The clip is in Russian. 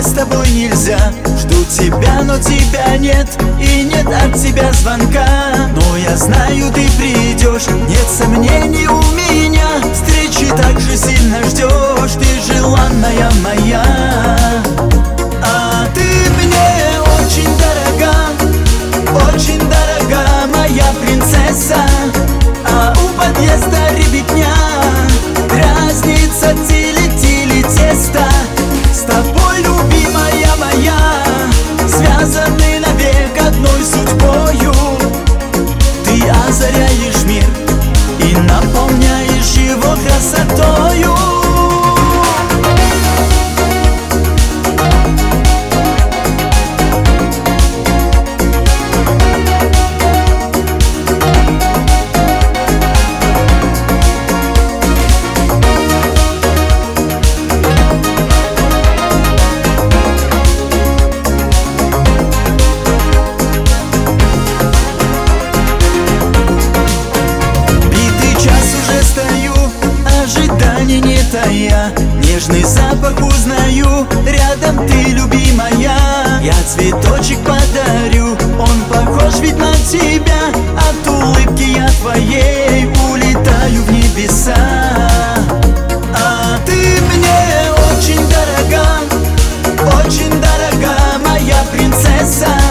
мне с тобой нельзя. Жду тебя, но тебя нет, и нет от тебя звонка. Но я знаю, ты придешь, нет сомнений у меня. Встречи так же сильно ждешь, ты желанная моя. А ты мне очень дорога, моя принцесса. А у подъезда ребятня дразнится тили-тили тесто. С тобой, любимая моя, связаны навек одной судьбою. Ты озаряешь мир и наполняешь его красотою. Не тая, нежный запах узнаю, рядом ты, любимая. Я цветочек подарю, он похож ведь на тебя. От улыбки я твоей улетаю в небеса. А ты мне очень дорога, моя принцесса.